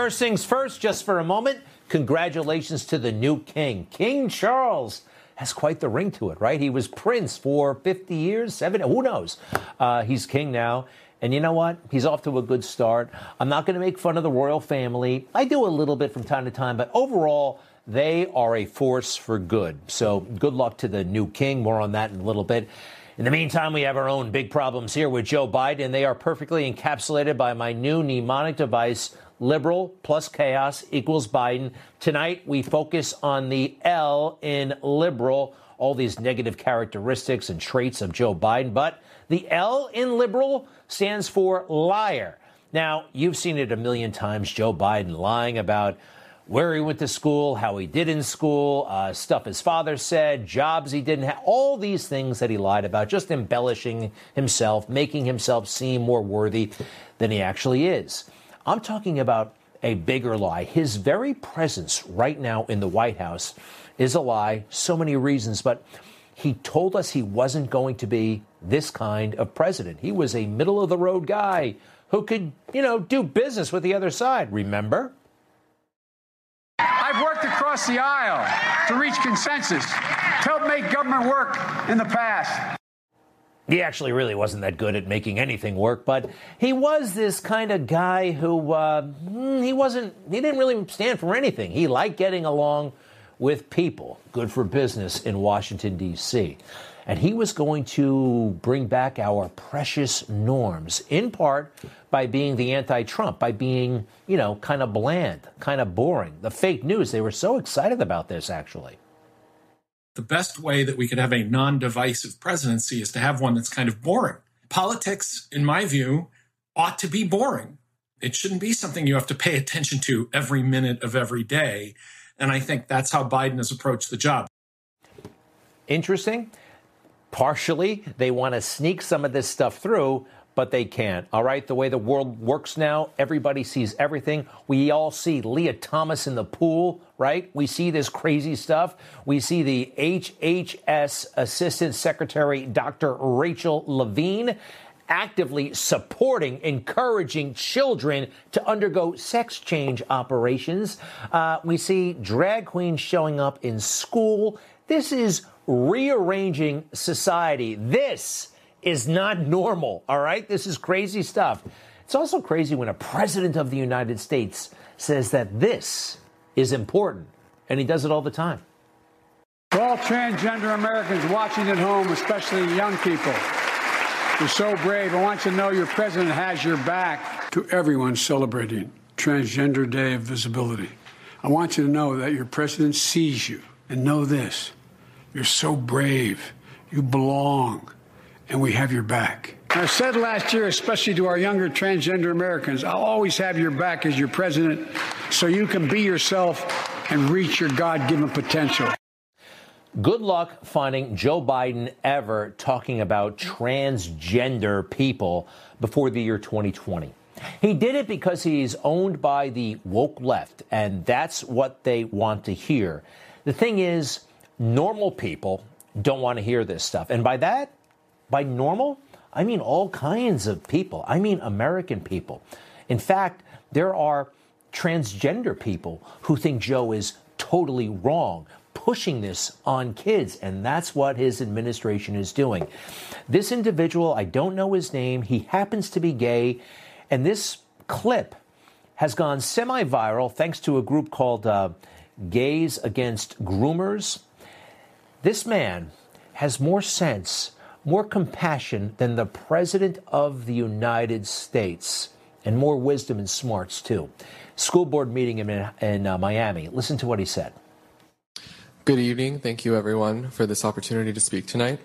First things first, just for a moment, congratulations to the new king. King Charles has quite the ring to it, right? He was prince for 50 years, 70, who knows? He's king now. And you know what? He's off to a good start. I'm not going to make fun of the royal family. I do a little bit from time to time, but overall, they are a force for good. So good luck to the new king. More on that in a little bit. In the meantime, we have our own big problems here with Joe Biden, and they are perfectly encapsulated by my new mnemonic device, liberal plus chaos equals Biden. Tonight, we focus on the L in liberal, all these negative characteristics and traits of Joe Biden. But the L in liberal stands for liar. Now, you've seen it a million times, Joe Biden lying about where he went to school, how he did in school, stuff his father said, jobs he didn't have, all these things that he lied about, just embellishing himself, making himself seem more worthy than he actually is. I'm talking about a bigger lie. His very presence right now in the White House is a lie, so many reasons, but he told us he wasn't going to be this kind of president. He was a middle-of-the-road guy who could, do business with the other side, remember? I've worked across the aisle to reach consensus, to help make government work in the past. He actually really wasn't that good at making anything work, but he was this kind of guy who, he didn't really stand for anything. He liked getting along with people, good for business in Washington, D.C. And he was going to bring back our precious norms, in part by being the anti-Trump, by being, kind of bland, kind of boring. The fake news, they were so excited about this, actually. The best way that we could have a non-divisive presidency is to have one that's kind of boring. Politics, in my view, ought to be boring. It shouldn't be something you have to pay attention to every minute of every day. And I think that's how Biden has approached the job. Interesting. Partially, they want to sneak some of this stuff through, but they can't. All right, the way the world works now, everybody sees everything. We all see Leah Thomas in the pool, right? We see this crazy stuff. We see the HHS Assistant Secretary, Dr. Rachel Levine, actively supporting, encouraging children to undergo sex change operations. We see drag queens showing up in school. This is rearranging society. This is not normal, all right? This is crazy stuff. It's also crazy when a president of the United States says that this is important, and he does it all the time. For all transgender Americans watching at home, especially young people, you're so brave. I want you to know your president has your back. To everyone celebrating Transgender Day of Visibility, I want you to know that your president sees you. And know this, you're so brave, you belong, and we have your back. I said last year, especially to our younger transgender Americans, I'll always have your back as your president so you can be yourself and reach your God-given potential. Good luck finding Joe Biden ever talking about transgender people before the year 2020. He did it because he's owned by the woke left, and that's what they want to hear. The thing is, normal people don't want to hear this stuff. And by that, by normal, I mean all kinds of people. I mean American people. In fact, there are transgender people who think Joe is totally wrong, pushing this on kids, and that's what his administration is doing. This individual, I don't know his name, he happens to be gay, and this clip has gone semi-viral thanks to a group called Gays Against Groomers. This man has more sense, more compassion than the President of the United States, and more wisdom and smarts, too. School board meeting in Miami. Listen to what he said. Good evening. Thank you, everyone, for this opportunity to speak tonight.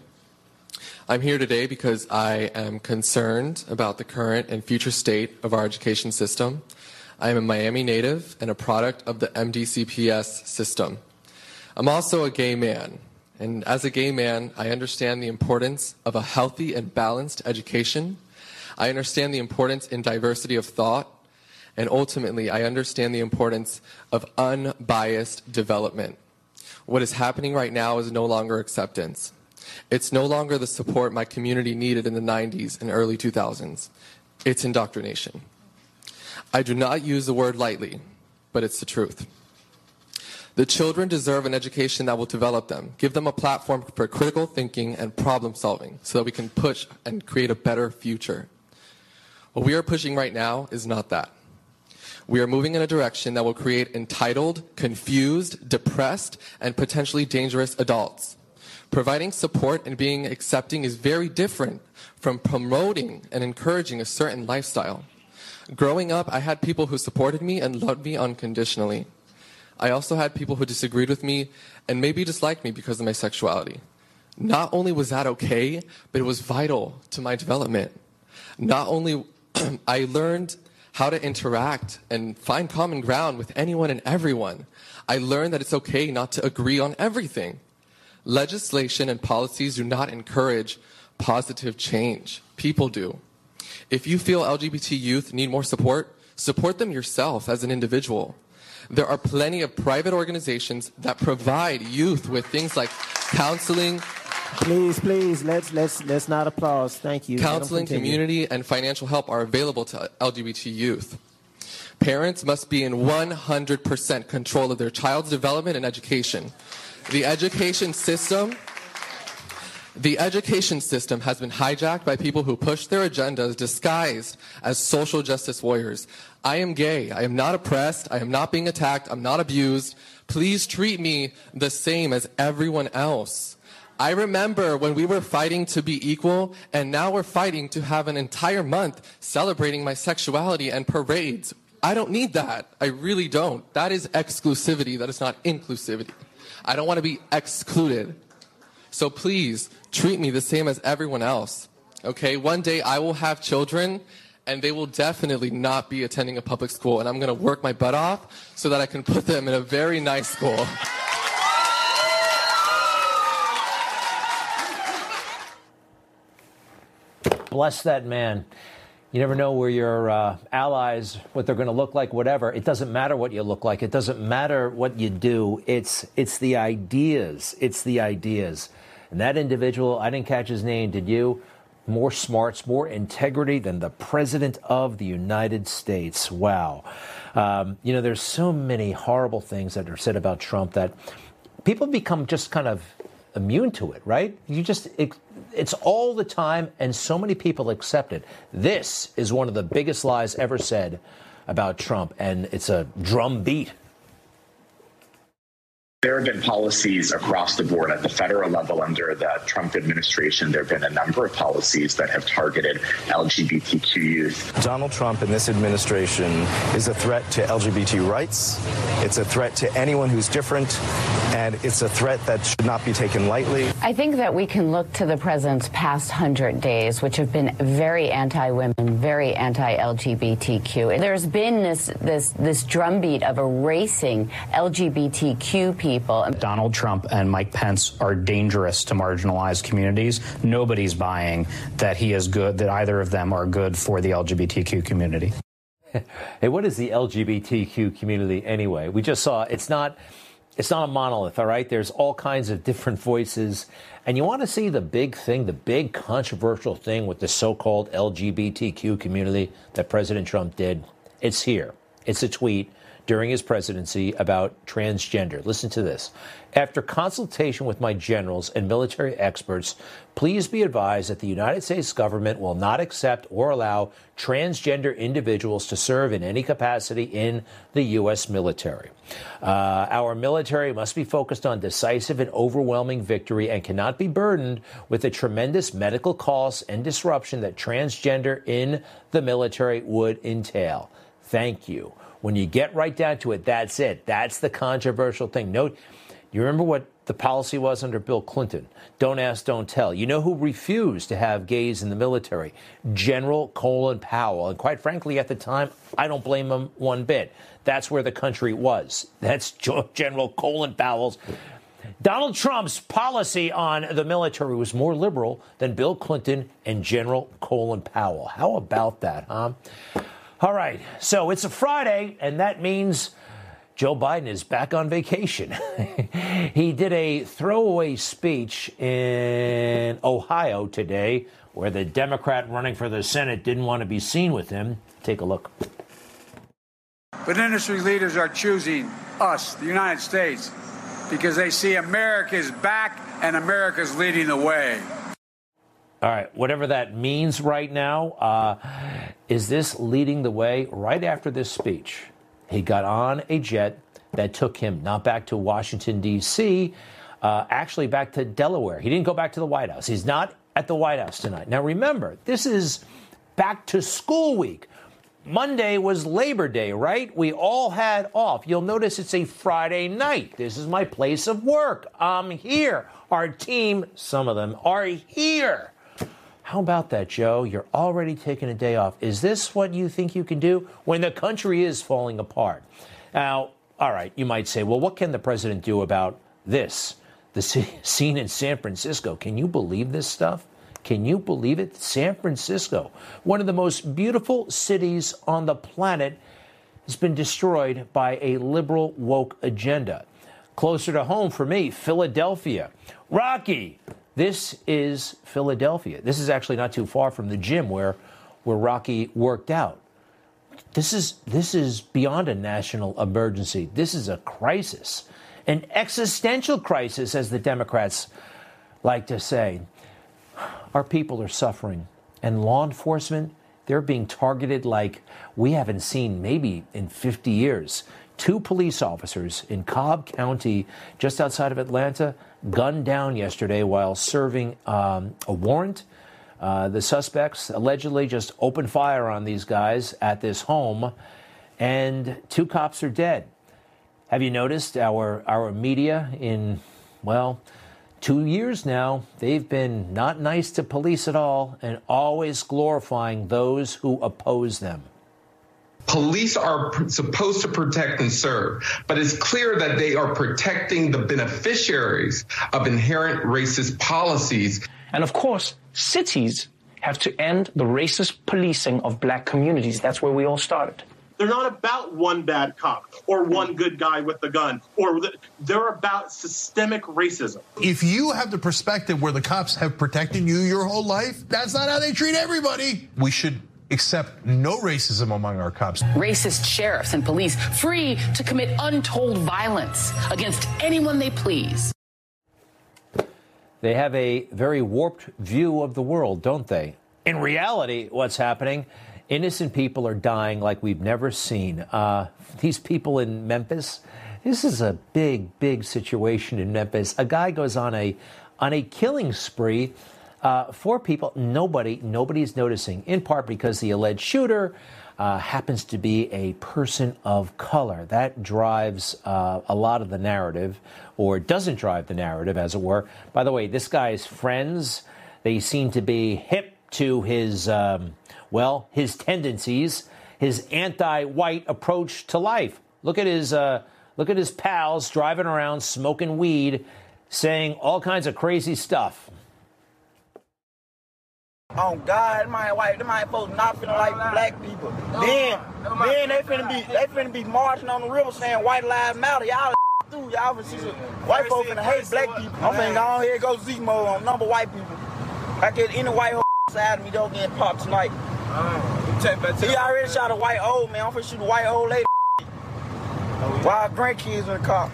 I'm here today because I am concerned about the current and future state of our education system. I am a Miami native and a product of the MDCPS system. I'm also a gay man, and as a gay man, I understand the importance of a healthy and balanced education. I understand the importance in diversity of thought, and ultimately, I understand the importance of unbiased development. What is happening right now is no longer acceptance. It's no longer the support my community needed in the 90s and early 2000s. It's indoctrination. I do not use the word lightly, but it's the truth. The children deserve an education that will develop them, give them a platform for critical thinking and problem solving so that we can push and create a better future. What we are pushing right now is not that. We are moving in a direction that will create entitled, confused, depressed, and potentially dangerous adults. Providing support and being accepting is very different from promoting and encouraging a certain lifestyle. Growing up, I had people who supported me and loved me unconditionally. I also had people who disagreed with me and maybe disliked me because of my sexuality. Not only was that okay, but it was vital to my development. Not only I learned how to interact and find common ground with anyone and everyone. I learned that it's okay not to agree on everything. Legislation and policies do not encourage positive change. People do. If you feel LGBT youth need more support, support them yourself as an individual. There are plenty of private organizations that provide youth with things like counseling. Please, let's not applaud. Thank you. Counseling, community, and financial help are available to LGBT youth. Parents must be in 100% control of their child's development and education. The education system has been hijacked by people who push their agendas disguised as social justice warriors. I am gay. I am not oppressed. I am not being attacked. I'm not abused. Please treat me the same as everyone else. I remember when we were fighting to be equal, and now we're fighting to have an entire month celebrating my sexuality and parades. I don't need that. I really don't. That is exclusivity. That is not inclusivity. I don't want to be excluded. So please, treat me the same as everyone else. Okay? One day I will have children, and they will definitely not be attending a public school, and I'm going to work my butt off so that I can put them in a very nice school. Bless that man. You never know where your allies, what they're going to look like, whatever. It doesn't matter what you look like. It doesn't matter what you do. It's the ideas. It's the ideas. And that individual, I didn't catch his name, did you? More smarts, more integrity than the President of the United States. Wow. There's so many horrible things that are said about Trump that people become just kind of immune to it, right? It's all the time, and so many people accept it. This is one of the biggest lies ever said about Trump, and it's a drum beat. There have been policies across the board at the federal level under the Trump administration. There have been a number of policies that have targeted LGBTQ youth. Donald Trump and this administration is a threat to LGBT rights. It's a threat to anyone who's different, and it's a threat that should not be taken lightly. I think that we can look to the president's past 100 days, which have been very anti-women, very anti-LGBTQ. There's been this drumbeat of erasing LGBTQ people. Donald Trump and Mike Pence are dangerous to marginalized communities. Nobody's buying that he is good, that either of them are good for the LGBTQ community. Hey, what is the LGBTQ community anyway? We just saw it's not a monolith, all right? There's all kinds of different voices. And you want to see the big thing, the big controversial thing with the so-called LGBTQ community that President Trump did? It's here. It's a tweet during his presidency about transgender. Listen to this. After consultation with my generals and military experts, please be advised that the United States government will not accept or allow transgender individuals to serve in any capacity in the U.S. military. Our military must be focused on decisive and overwhelming victory and cannot be burdened with the tremendous medical costs and disruption that transgender in the military would entail. Thank you. When you get right down to it, that's it. That's the controversial thing. Note, you remember what the policy was under Bill Clinton? Don't ask, don't tell. You know who refused to have gays in the military? General Colin Powell. And quite frankly, at the time, I don't blame him one bit. That's where the country was. That's General Colin Powell's. Donald Trump's policy on the military was more liberal than Bill Clinton and General Colin Powell. How about that, huh? All right, so it's a Friday, and that means Joe Biden is back on vacation. He did a throwaway speech in Ohio today where the Democrat running for the Senate didn't want to be seen with him. Take a look. But industry leaders are choosing us, the United States, because they see America is back and America's leading the way. All right, whatever that means right now, is this leading the way? Right after this speech, he got on a jet that took him not back to Washington, D.C., actually back to Delaware. He didn't go back to the White House. He's not at the White House tonight. Now, remember, this is back to school week. Monday was Labor Day, right? We all had off. You'll notice it's a Friday night. This is my place of work. I'm here. Our team, some of them, are here. How about that, Joe? You're already taking a day off. Is this what you think you can do when the country is falling apart? Now, all right, you might say, well, what can the president do about this? The scene in San Francisco. Can you believe this stuff? Can you believe it? San Francisco, one of the most beautiful cities on the planet, has been destroyed by a liberal woke agenda. Closer to home for me, Philadelphia. Rocky, this is Philadelphia. This is actually not too far from the gym where Rocky worked out. This is beyond a national emergency. This is a crisis, an existential crisis, as the Democrats like to say. Our people are suffering, and law enforcement, they're being targeted like we haven't seen maybe in 50 years. 2 police officers in Cobb County, just outside of Atlanta, gunned down yesterday while serving a warrant. The suspects allegedly just opened fire on these guys at this home, and 2 cops are dead. Have you noticed our media in, 2 years now, they've been not nice to police at all and always glorifying those who oppose them. Police are supposed to protect and serve, but it's clear that they are protecting the beneficiaries of inherent racist policies. And of course, cities have to end the racist policing of black communities. That's where we all started. They're not about one bad cop or one good guy with the gun, they're about systemic racism. If you have the perspective where the cops have protected you your whole life, that's not how they treat everybody. We should accept no racism among our cops. Racist sheriffs and police free to commit untold violence against anyone they please. They have a very warped view of the world, don't they? In reality, what's happening? Innocent people are dying like we've never seen. These people in Memphis, this is a big, big situation in Memphis. A guy goes on a killing spree. 4 people, nobody's noticing, in part because the alleged shooter happens to be a person of color. That drives a lot of the narrative, or doesn't drive the narrative, as it were. By the way, this guy's friends, they seem to be hip to his his tendencies, his anti-white approach to life. Look at his pals driving around smoking weed, saying all kinds of crazy stuff. Oh God, them white folks not finna like black people. Then they finna be marching on the river saying white lives matter. Y'all through, y'all finna see some white folks finna hate black people. I'm finna go on here and go Z mode on number white people. I get any white side of me don't get popped tonight. He already shot a white old man. I'm finna shoot a white old lady. While grandkids in the car.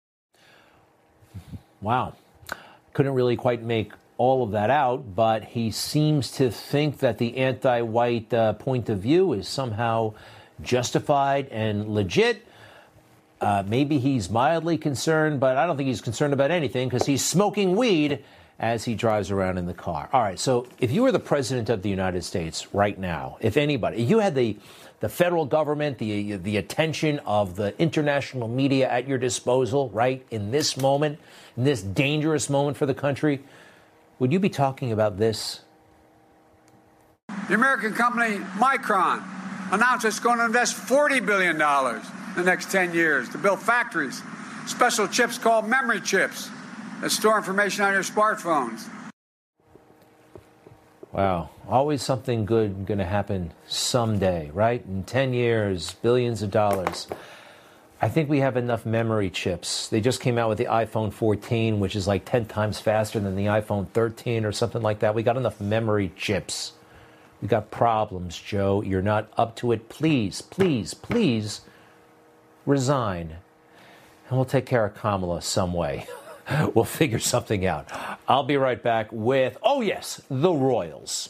Wow. Couldn't really quite make all of that out, but he seems to think that the anti-white point of view is somehow justified and legit. Maybe he's mildly concerned, but I don't think he's concerned about anything because he's smoking weed as he drives around in the car. All right, so if you were the president of the United States right now, if anybody, you had the federal government, the attention of the international media at your disposal, right, in this moment, in this dangerous moment for the country, would you be talking about this? The American company Micron announced it's going to invest $40 billion in the next 10 years to build factories, special chips called memory chips that store information on your smartphones. Wow. Always something good going to happen someday, right? In 10 years, billions of dollars. I think we have enough memory chips. They just came out with the iPhone 14, which is like 10 times faster than the iPhone 13 or something like that. We got enough memory chips. We got problems, Joe. You're not up to it. Please, please, please resign, and we'll take care of Kamala some way. We'll figure something out. I'll be right back with, oh yes, the Royals.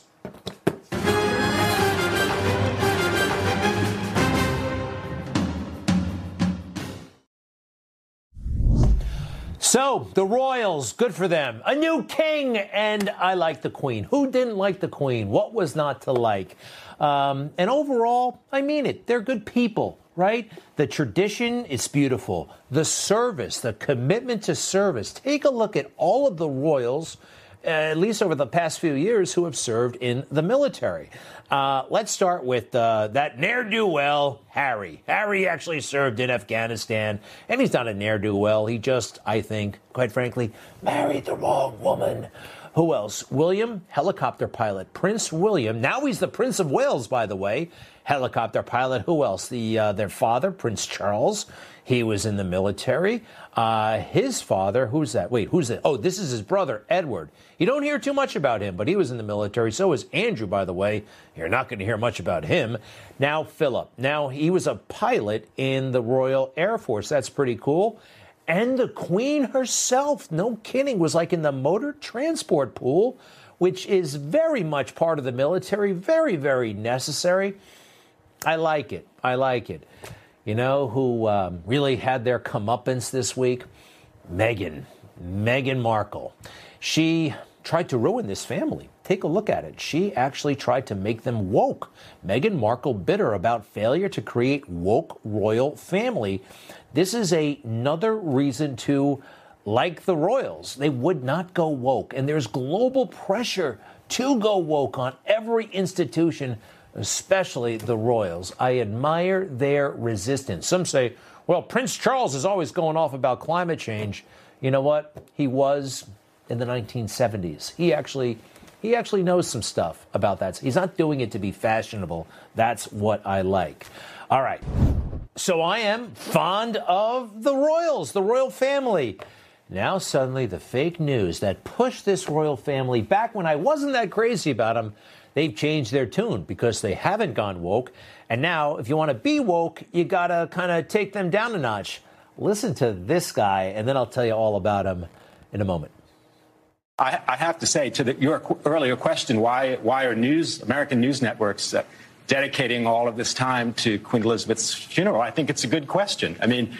So, the Royals, good for them. A new king, and I like the Queen. Who didn't like the Queen? What was not to like? And overall, I mean it. They're good people, right? The tradition is beautiful. The service, the commitment to service. Take a look at all of the royals, at least over the past few years, who have served in the military. Let's start with that ne'er-do-well, Harry. Harry actually served in Afghanistan, and he's not a ne'er-do-well. He just, I think, quite frankly, married the wrong woman. Who else? William, helicopter pilot. Prince William. Now he's the Prince of Wales, by the way. Helicopter pilot. Who else? Their father, Prince Charles. He was in the military. His father, who's that? Wait, who's that? Oh, this is his brother, Edward. You don't hear too much about him, but he was in the military. So was Andrew, by the way. You're not going to hear much about him. Now, Philip. Now, he was a pilot in the Royal Air Force. That's pretty cool. And the Queen herself, no kidding, was like in the motor transport pool, which is very much part of the military, very, very necessary. I like it. I like it. You know who really had their comeuppance this week? Meghan Markle. She tried to ruin this family. Take a look at it. She actually tried to make them woke. Meghan Markle bitter about failure to create woke royal family. This is another reason to like the royals. They would not go woke. And there's global pressure to go woke on every institution, especially the royals. I admire their resistance. Some say, well, Prince Charles is always going off about climate change. You know what? He was in the 1970s. He actually knows some stuff about that. He's not doing it to be fashionable. That's what I like. All right. So I am fond of the royals, the royal family. Now suddenly the fake news that pushed this royal family back when I wasn't that crazy about them, they've changed their tune because they haven't gone woke. And now if you want to be woke, you got to kind of take them down a notch. Listen to this guy, and then I'll tell you all about him in a moment. I have to say to your earlier question, why are American news networks dedicating all of this time to Queen Elizabeth's funeral? I think it's a good question. I mean,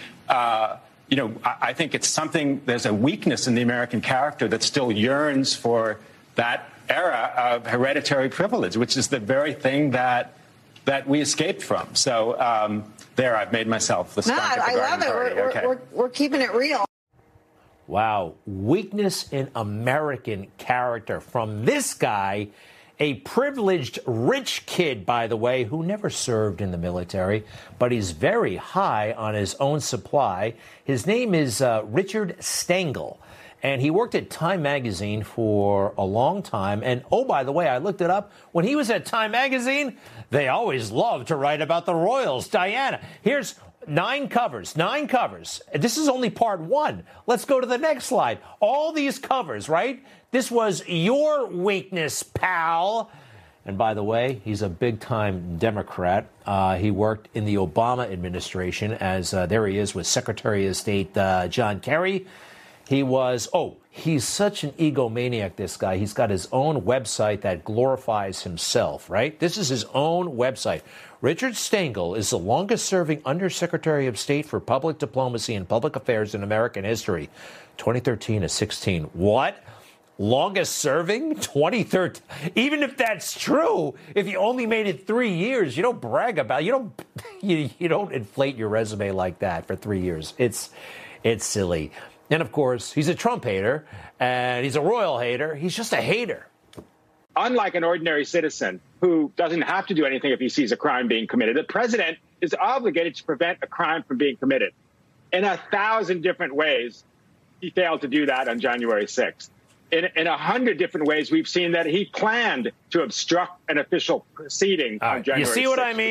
I think it's something, there's a weakness in the American character that still yearns for that era of hereditary privilege, which is the very thing that we escaped from. So I've made myself the skunk at the garden party. I love it. We're keeping it real. Wow. Weakness in American character from this guy, a privileged rich kid, by the way, who never served in the military, but he's very high on his own supply. His name is Richard Stengel, and he worked at Time Magazine for a long time. And, oh, by the way, I looked it up. When he was at Time Magazine, they always loved to write about the royals. Diana, here's 9 covers. This is only part 1. Let's go to the next slide. All these covers, right? This was your weakness, pal. And by the way, he's a big-time Democrat. He worked in the Obama administration as, there he is with Secretary of State John Kerry. He's such an egomaniac, this guy. He's got his own website that glorifies himself, right? This is his own website. Richard Stengel is the longest-serving Undersecretary of State for Public Diplomacy and Public Affairs in American history, 2013 to 16. What? Longest-serving? 2013? Even if that's true, if you only made it 3 years, you don't brag about it. You don't inflate your resume like that for 3 years. It's silly. And, of course, he's a Trump hater, and he's a royal hater. He's just a hater. Unlike an ordinary citizen who doesn't have to do anything if he sees a crime being committed, the president is obligated to prevent a crime from being committed. In 1,000 different ways, he failed to do that on January 6th. In 100 different ways, we've seen that he planned to obstruct an official proceeding on January 6th. You see what I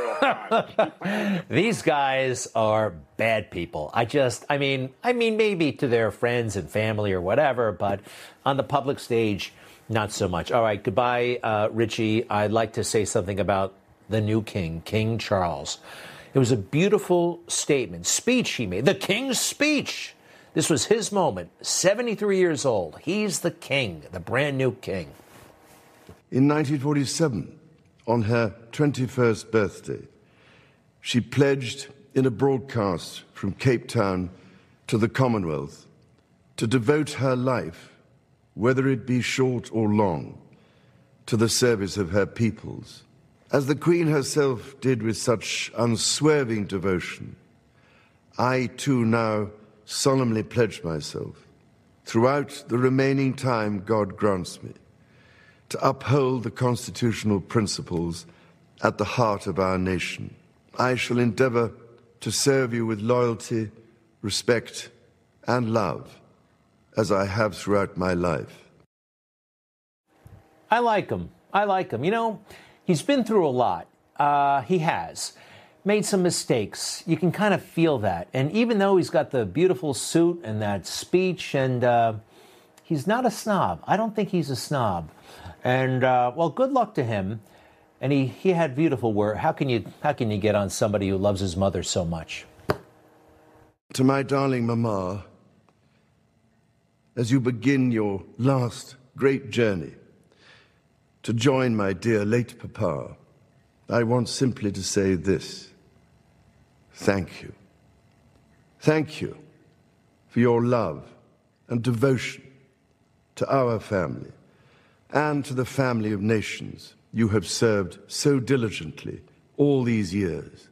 mean? These guys are bad people. I mean, maybe to their friends and family or whatever, but on the public stage, not so much. All right, goodbye, Richie. I'd like to say something about the new king, King Charles. It was a beautiful statement, speech he made, the King's speech. This was his moment, 73 years old. He's the king, the brand new king. In 1947, on her 21st birthday, she pledged in a broadcast from Cape Town to the Commonwealth to devote her life, whether it be short or long, to the service of her peoples. As the Queen herself did with such unswerving devotion, I too now solemnly pledge myself, throughout the remaining time God grants me, to uphold the constitutional principles at the heart of our nation. I shall endeavor to serve you with loyalty, respect, and love, as I have throughout my life. I like him. I like him. You know, he's been through a lot. He has made some mistakes. You can kind of feel that. And even though he's got the beautiful suit and that speech, and he's not a snob. I don't think he's a snob. And, well, good luck to him. And he had beautiful words. How can you get on somebody who loves his mother so much? To my darling Mama, as you begin your last great journey to join my dear late Papa, I want simply to say this. Thank you. Thank you for your love and devotion to our family and to the family of nations you have served so diligently all these years.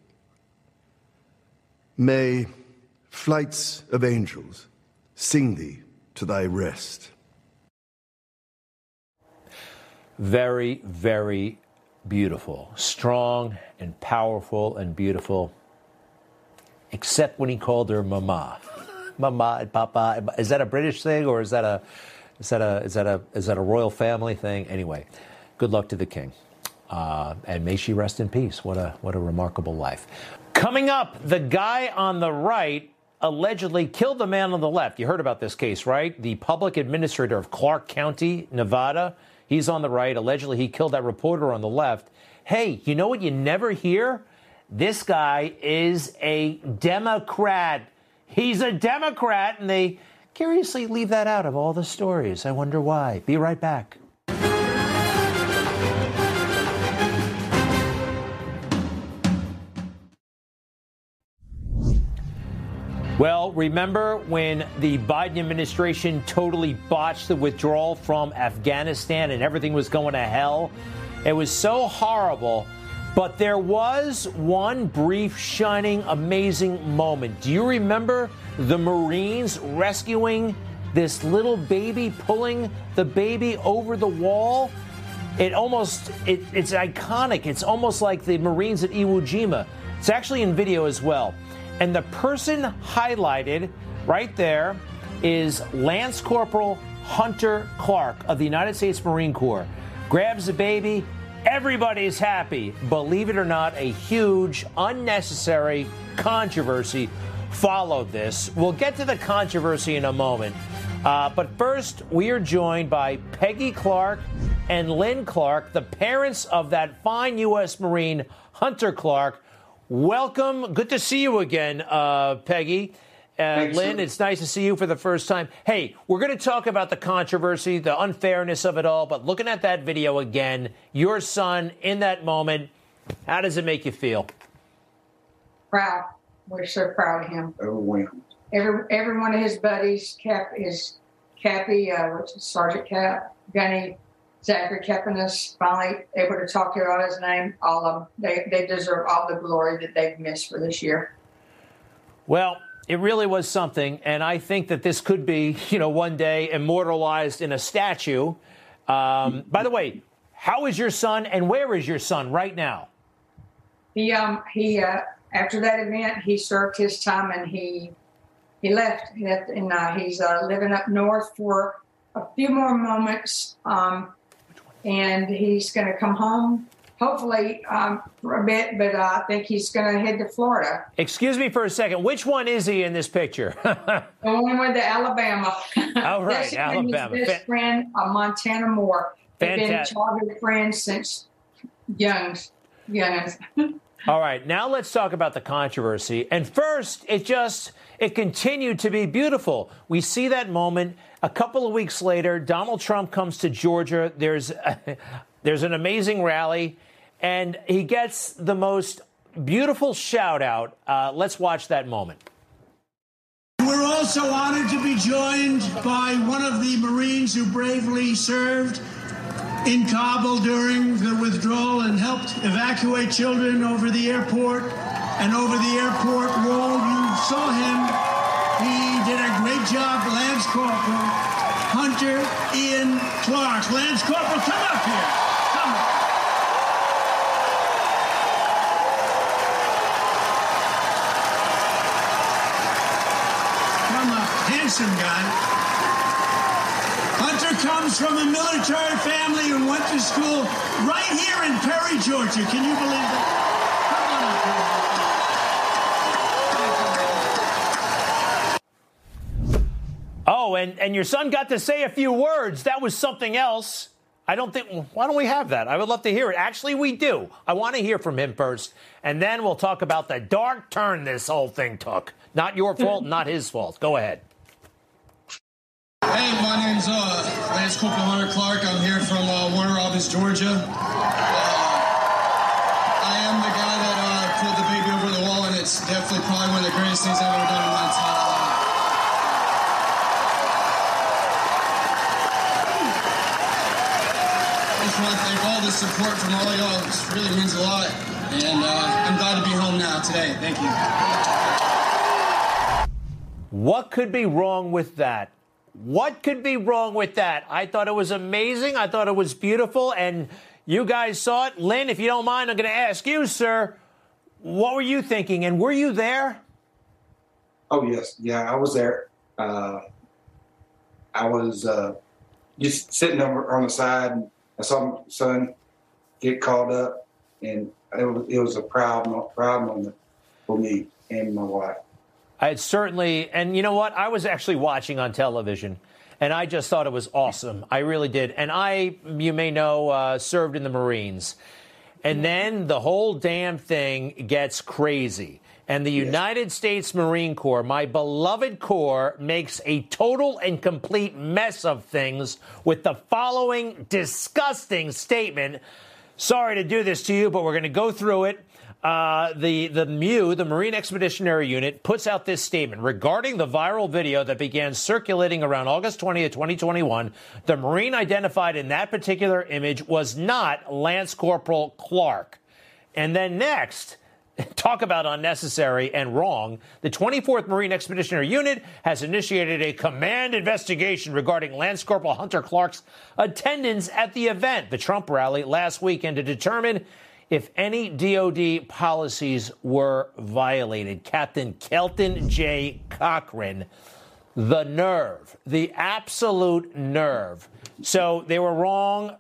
May flights of angels sing thee to thy rest. Very, very beautiful. Strong and powerful and beautiful. Except when he called her Mama. Mama and Papa. Is that a British thing, or is that a royal family thing? Anyway, good luck to the king. And may she rest in peace. What a remarkable life. Coming up, the guy on the right allegedly killed the man on the left. You heard about this case, right? The public administrator of Clark County, Nevada. He's on the right. Allegedly, he killed that reporter on the left. Hey, you know what you never hear? This guy is a Democrat. He's a Democrat, and they curiously leave that out of all the stories. I wonder why. Be right back. Well, remember when the Biden administration totally botched the withdrawal from Afghanistan and everything was going to hell? It was so horrible, but there was one brief, shining, amazing moment. Do you remember the Marines rescuing this little baby, pulling the baby over the wall? It's iconic. It's almost like the Marines at Iwo Jima. It's actually in video as well. And the person highlighted right there is Lance Corporal Hunter Clark of the United States Marine Corps. Grabs the baby. Everybody's happy. Believe it or not, a huge, unnecessary controversy followed this. We'll get to the controversy in a moment. But first, we are joined by Peggy Clark and Lynn Clark, the parents of that fine U.S. Marine, Hunter Clark. Welcome. Good to see you again, Peggy. Lynn, it's nice to see you for the first time. Hey, we're going to talk about the controversy, the unfairness of it all, but looking at that video again, your son in that moment, how does it make you feel? Proud. We're so proud of him. Overwhelmed. Every one of his buddies, Cappy, which is Sergeant Cap, Gunny, Zachary Kepinis, finally able to talk to out his name. All of them. They deserve all the glory that they've missed for this year. Well, it really was something, and I think that this could be, one day immortalized in a statue. By the way, how is your son, and where is your son right now? He after that event, he served his time, and he left, and he's living up north for a few more moments. And he's going to come home, hopefully, for a bit, but I think he's going to head to Florida. Excuse me for a second. Which one is he in this picture? The one with the Alabama. Oh, right, Alabama. His best friend, Montana Moore. They've been childhood friends since youngins. All right, now let's talk about the controversy. And first, it continued to be beautiful. We see that moment. A couple of weeks later, Donald Trump comes to Georgia. There's an amazing rally, and he gets the most beautiful shout out. Let's watch that moment. We're also honored to be joined by one of the Marines who bravely served in Kabul during the withdrawal and helped evacuate children over the airport and over the airport wall. You saw him. He did a great job, Lance Corporal Hunter Ian Clark. Lance Corporal, come up here. Come up. Come up. Handsome guy. Hunter comes from a military family and went to school right here in Perry, Georgia. Can you believe that? Oh, and your son got to say a few words. That was something else. Why don't we have that? I would love to hear it. Actually, we do. I want to hear from him first, and then we'll talk about the dark turn this whole thing took. Not your fault, not his fault. Go ahead. Hey, my name's Lance Corporal Hunter Clark. I'm here from Warner Robins, Georgia. I am the guy that pulled the baby over the wall, and it's definitely probably one of the greatest things I've ever done in my entire life. I just want to thank all the support from all y'all. It really means a lot, and I'm glad to be home now today. Thank you. What could be wrong with that? What could be wrong with that? I thought it was amazing. I thought it was beautiful. And you guys saw it. Lynn, if you don't mind, I'm going to ask you, sir, what were you thinking? And were you there? Oh, yes. Yeah, I was there. I was just sitting over on the side. And I saw my son get called up. And it was a proud moment for me and my wife. I certainly, and you know what? I was actually watching on television, and I just thought it was awesome. I really did. And you may know, served in the Marines. And then the whole damn thing gets crazy. And the United States Marine Corps, my beloved Corps, makes a total and complete mess of things with the following disgusting statement. Sorry to do this to you, but we're going to go through it. The MU, the Marine Expeditionary Unit, puts out this statement regarding the viral video that began circulating around August 20th, 2021. The Marine identified in that particular image was not Lance Corporal Clark. And then next, talk about unnecessary and wrong, the 24th Marine Expeditionary Unit has initiated a command investigation regarding Lance Corporal Hunter Clark's attendance at the event, the Trump rally last weekend, to determine if any DOD policies were violated. Captain Kelton J. Cochran, the nerve, the absolute nerve. So they were wrong.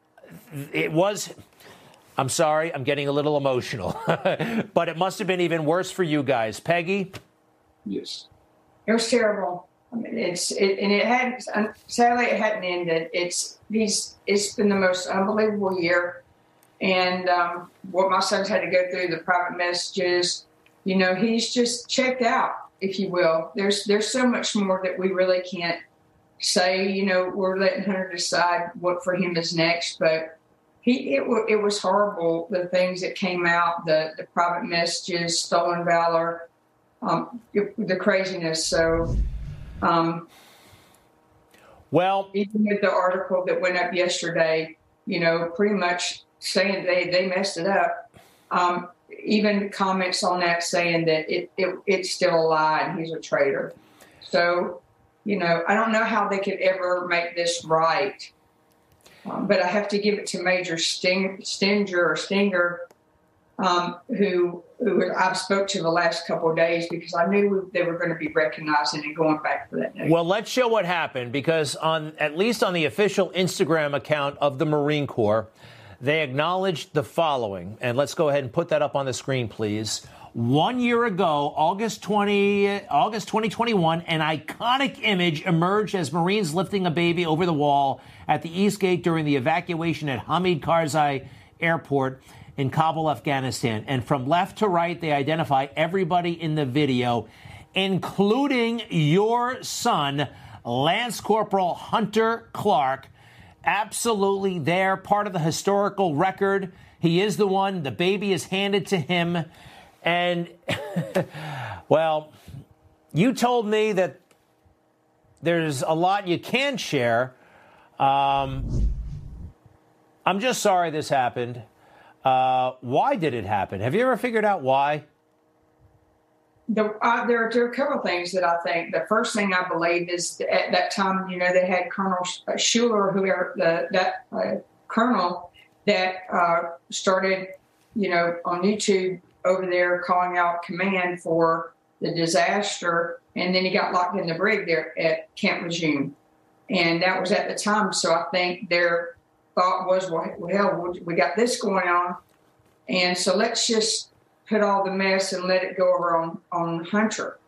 I'm sorry, I'm getting a little emotional, but it must have been even worse for you guys. Peggy? Yes. It was terrible. I mean, sadly, it hadn't ended. It's been the most unbelievable year. And what my son's had to go through, the private messages, he's just checked out, if you will. There's so much more that we really can't say. We're letting Hunter decide what for him is next. But it was horrible, the things that came out, the private messages, stolen valor, the craziness. So, well, even with the article that went up yesterday, pretty much saying they messed it up. Even comments on that saying that it's still a lie and he's a traitor. So, I don't know how they could ever make this right. But I have to give it to Major Stinger, who I've spoke to the last couple of days, because I knew they were going to be recognizing and going back for that news. Well, let's show what happened, because at least on the official Instagram account of the Marine Corps, they acknowledged the following. And let's go ahead and put that up on the screen, please. 1 year ago, August 2021, an iconic image emerged as Marines lifting a baby over the wall at the East Gate during the evacuation at Hamid Karzai Airport. in Kabul, Afghanistan. And from left to right, they identify everybody in the video, including your son, Lance Corporal Hunter Clark. Absolutely there, part of the historical record. He is the one. The baby is handed to him. And, well, you told me that there's a lot you can share. I'm just sorry this happened. Why did it happen? Have you ever figured out why? There are a couple of things that I think. The first thing I believe is at that time, they had Colonel Schuler, that colonel that started, on YouTube over there calling out command for the disaster. And then he got locked in the brig there at Camp Lejeune. And that was at the time. So I think their thought was, well, we got this going on. And so let's just put all the mess and let it go over on Hunter.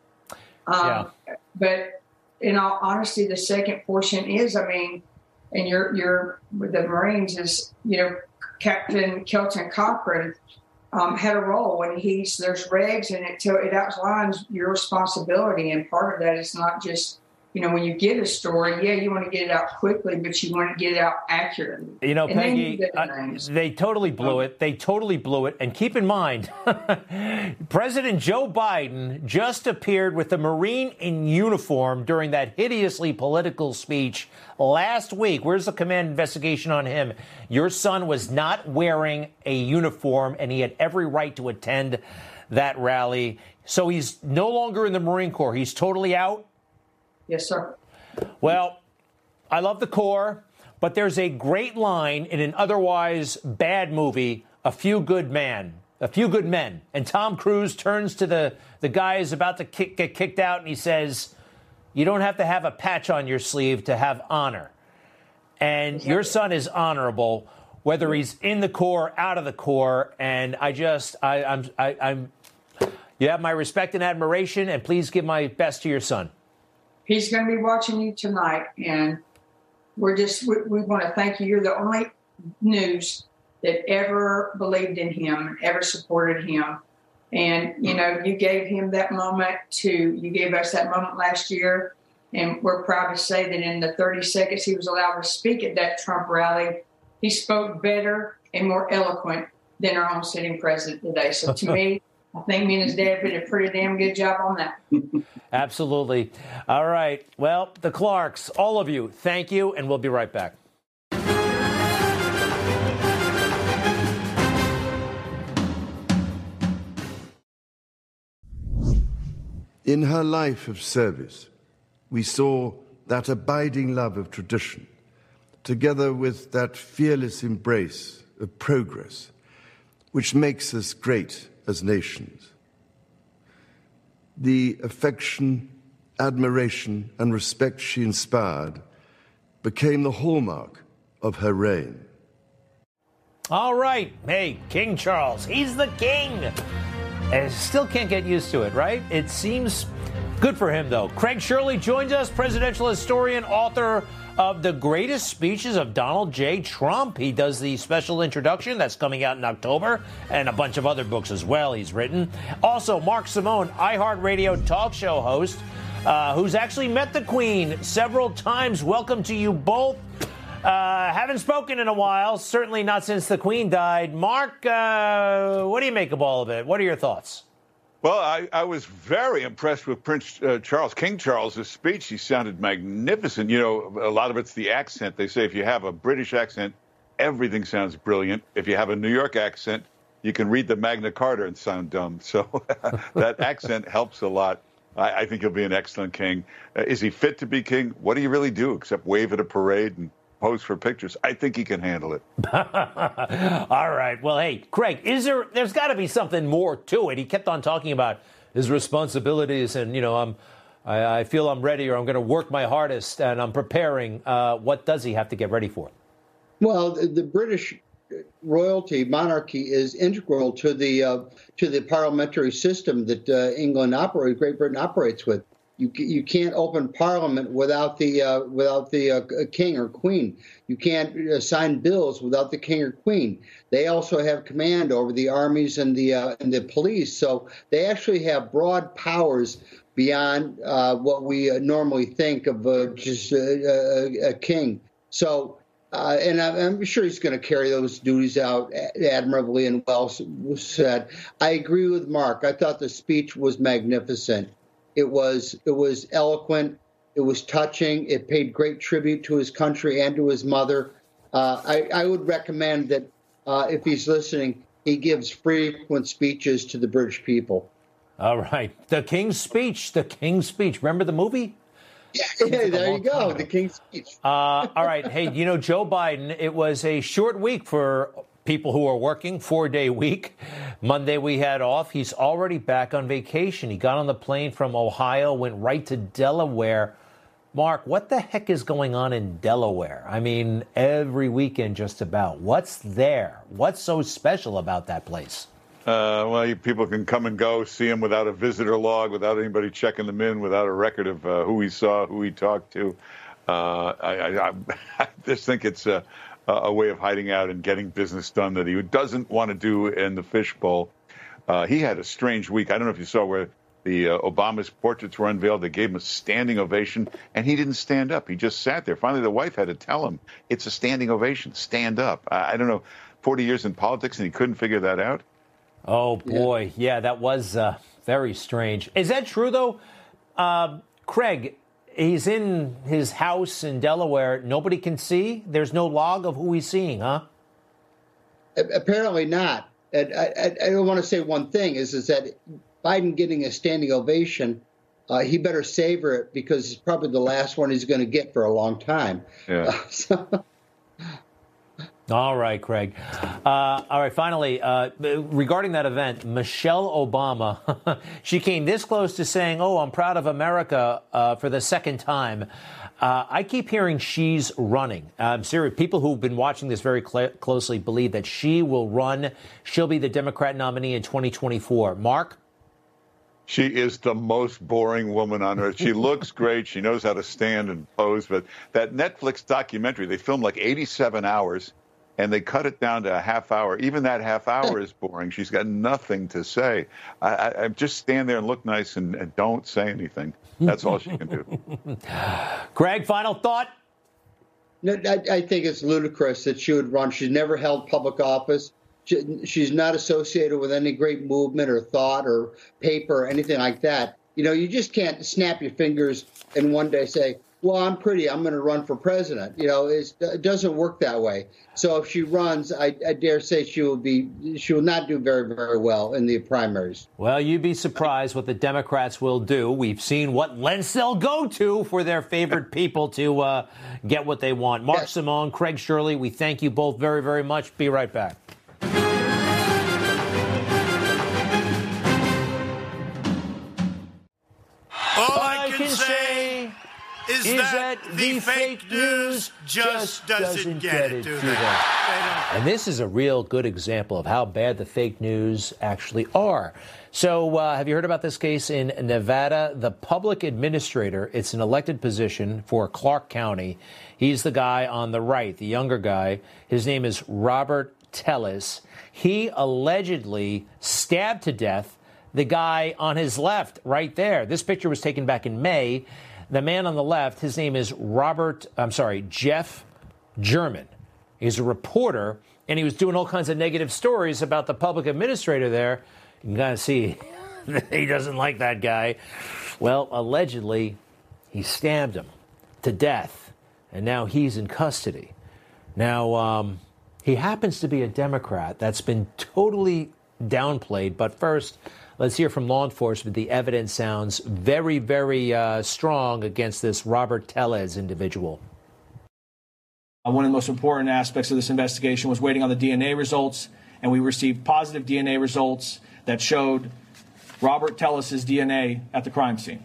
But in all honesty, the second portion is, and you're with the Marines is, Captain Kelton Cochran had a role, and there's regs, and it outlines your responsibility. And part of that is not just, when you get a story, you want to get it out quickly, but you want to get it out accurately. Peggy, they totally blew it. They totally blew it. And keep in mind, President Joe Biden just appeared with a Marine in uniform during that hideously political speech last week. Where's the command investigation on him? Your son was not wearing a uniform, and he had every right to attend that rally. So he's no longer in the Marine Corps. He's totally out. Yes, sir. Well, I love the Corps, but there's a great line in an otherwise bad movie, A Few Good Men. And Tom Cruise turns to the guy who's about to get kicked out, and he says, you don't have to have a patch on your sleeve to have honor. And your son is honorable, whether he's in the Corps, out of the Corps. And I'm you have my respect and admiration, and please give my best to your son. He's going to be watching you tonight, and we want to thank you. You're the only news that ever believed in him, ever supported him. And, you gave him that moment you gave us that moment last year. And we're proud to say that in the 30 seconds he was allowed to speak at that Trump rally, he spoke better and more eloquent than our own sitting president today. So to me, I think me and his dad did a pretty damn good job on that. Absolutely. All right. Well, the Clarks, all of you, thank you, and we'll be right back. In her life of service, we saw that abiding love of tradition, together with that fearless embrace of progress, which makes us great as nations. The affection, admiration, and respect she inspired became the hallmark of her reign. All right. Hey, King Charles, he's the king. I still can't get used to it, right? It seems good for him, though. Craig Shirley joins us, presidential historian, author of The Greatest Speeches of Donald J. Trump. He does the special introduction that's coming out in October, and a bunch of other books as well he's written. Also, Mark Simone, iHeartRadio talk show host, who's actually met the Queen several times. Welcome to you both. Haven't spoken in a while, certainly not since the Queen died. Mark, what do you make of all of it? What are your thoughts? Well, I was very impressed with Prince Charles, King Charles' speech. He sounded magnificent. A lot of it's the accent. They say if you have a British accent, everything sounds brilliant. If you have a New York accent, you can read the Magna Carta and sound dumb. So that accent helps a lot. I think he'll be an excellent king. Is he fit to be king? What do you really do except wave at a parade and pose for pictures? I think he can handle it. All right. Well, hey, Craig, there's got to be something more to it. He kept on talking about his responsibilities and, I feel I'm ready, or I'm going to work my hardest and I'm preparing. What does he have to get ready for? Well, the British royalty, monarchy is integral to the parliamentary system that Great Britain operates with. You can't open Parliament without the king or queen. You can't sign bills without the king or queen. They also have command over the armies and the police, so they actually have broad powers beyond what we normally think of just a king. So, and I'm sure he's going to carry those duties out admirably and well said. I agree with Mark. I thought the speech was magnificent. It was eloquent. It was touching. It paid great tribute to his country and to his mother. I would recommend that if he's listening, he gives frequent speeches to the British people. All right. The King's Speech. The King's Speech. Remember the movie? Yeah, there you go. The King's Speech. All right. Hey, Joe Biden, it was a short week for people who are working, 4-day week. Monday we had off. He's already back on vacation. He got on the plane from Ohio, went right to Delaware. Mark, what the heck is going on in Delaware? I mean, every weekend just about. What's there? What's so special about that place? Well, people can come and go, see him without a visitor log, without anybody checking them in, without a record of who he saw, who he talked to. I just think it's a way of hiding out and getting business done that he doesn't want to do in the fishbowl. He had a strange week. I don't know if you saw where the Obama's portraits were unveiled. They gave him a standing ovation, and he didn't stand up. He just sat there. Finally, the wife had to tell him, it's a standing ovation. Stand up. I don't know, 40 years in politics, and he couldn't figure that out. Oh, boy. Yeah, that was very strange. Is that true, though? Craig, he's in his house in Delaware. Nobody can see? There's no log of who he's seeing, huh? Apparently not. I want to say one thing is that Biden getting a standing ovation, he better savor it because it's probably the last one he's going to get for a long time. Yeah. All right, Craig. All right, finally, regarding that event, Michelle Obama, she came this close to saying, I'm proud of America for the second time. I keep hearing she's running. I'm serious. People who've been watching this very closely believe that she will run. She'll be the Democrat nominee in 2024. Mark? She is the most boring woman on earth. She looks great. She knows how to stand and pose. But that Netflix documentary, they filmed like 87 hours. And they cut it down to a half hour. Even that half hour is boring. She's got nothing to say. I just stand there and look nice and don't say anything. That's all she can do. Craig, final thought? No, I think it's ludicrous that she would run. She's never held public office. She's not associated with any great movement or thought or paper or anything like that. You just can't snap your fingers and one day say, well, I'm pretty, I'm going to run for president. It doesn't work that way. So if she runs, I dare say she will not do very, very well in the primaries. Well, you'd be surprised what the Democrats will do. We've seen what lengths they'll go to for their favorite people to get what they want. Mark Simone, Craig Shirley, we thank you both very, very much. Be right back. All I can say is that the fake news just doesn't get it to them. And this is a real good example of how bad the fake news actually are. So have you heard about this case in Nevada? The public administrator, it's an elected position for Clark County. He's the guy on the right, the younger guy. His name is Robert Telles. He allegedly stabbed to death the guy on his left right there. This picture was taken back in May. The man on the left, his name is Jeff German. He's a reporter, and he was doing all kinds of negative stories about the public administrator there. You can kind of see he doesn't like that guy. Well, allegedly, he stabbed him to death, and now he's in custody. Now, he happens to be a Democrat. That's been totally downplayed. But first, let's hear from law enforcement. The evidence sounds very, very strong against this Robert Telles individual. One of the most important aspects of this investigation was waiting on the DNA results, and we received positive DNA results that showed Robert Telles' DNA at the crime scene.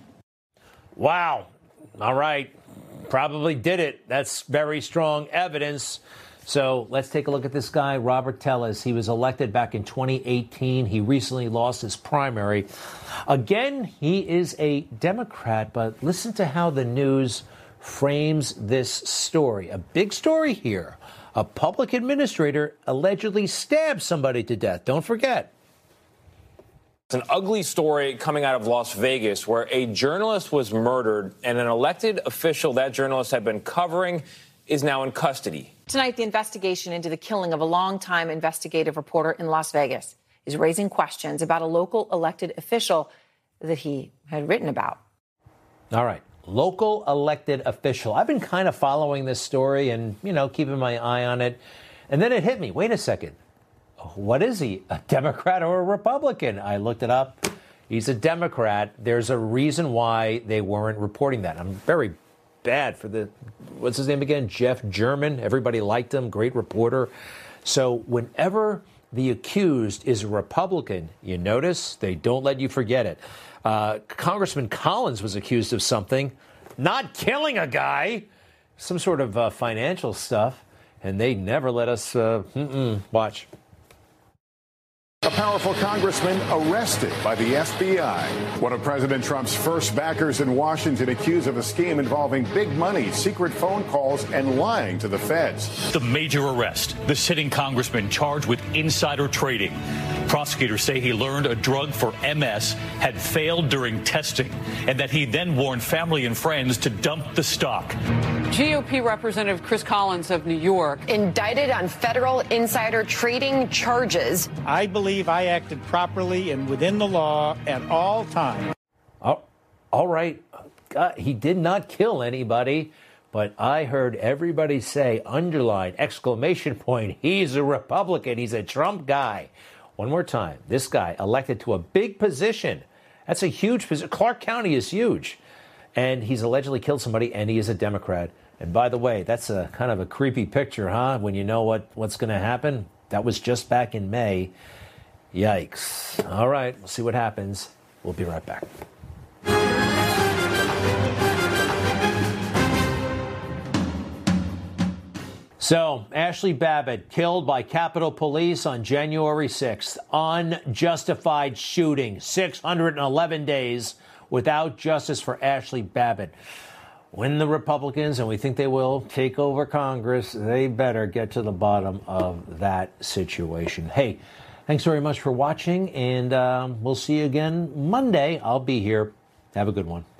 Wow. All right. Probably did it. That's very strong evidence. So let's take a look at this guy, Robert Telles. He was elected back in 2018. He recently lost his primary. Again, he is a Democrat, but listen to how the news frames this story. A big story here. A public administrator allegedly stabbed somebody to death. Don't forget. It's an ugly story coming out of Las Vegas where a journalist was murdered and an elected official that journalist had been covering is now in custody. Tonight, the investigation into the killing of a longtime investigative reporter in Las Vegas is raising questions about a local elected official that he had written about. All right. Local elected official. I've been kind of following this story and, keeping my eye on it. And then it hit me. Wait a second. What is he? A Democrat or a Republican? I looked it up. He's a Democrat. There's a reason why they weren't reporting that. I'm very bad for what's his name again? Jeff German. Everybody liked him. Great reporter. So whenever the accused is a Republican, you notice they don't let you forget it. Congressman Collins was accused of something, not killing a guy, some sort of financial stuff, and they never let us watch. A powerful congressman arrested by the FBI. One of President Trump's first backers in Washington accused of a scheme involving big money, secret phone calls, and lying to the feds. The major arrest. The sitting congressman charged with insider trading. Prosecutors say he learned a drug for MS had failed during testing and that he then warned family and friends to dump the stock. GOP Representative Chris Collins of New York indicted on federal insider trading charges. I believe I acted properly and within the law at all times. Oh, all right. He did not kill anybody, but I heard everybody say, underline, exclamation point, he's a Republican. He's a Trump guy. One more time. This guy elected to a big position. That's a huge position. Clark County is huge. And he's allegedly killed somebody, and he is a Democrat. And by the way, that's a kind of a creepy picture, huh? When you know what's going to happen. That was just back in May. Yikes. All right, we'll see what happens. We'll be right back. So, Ashley Babbitt killed by Capitol Police on January 6th. Unjustified shooting. 611 days without justice for Ashley Babbitt. When the Republicans, and we think they will, take over Congress, they better get to the bottom of that situation. Hey, thanks very much for watching, and we'll see you again Monday. I'll be here. Have a good one.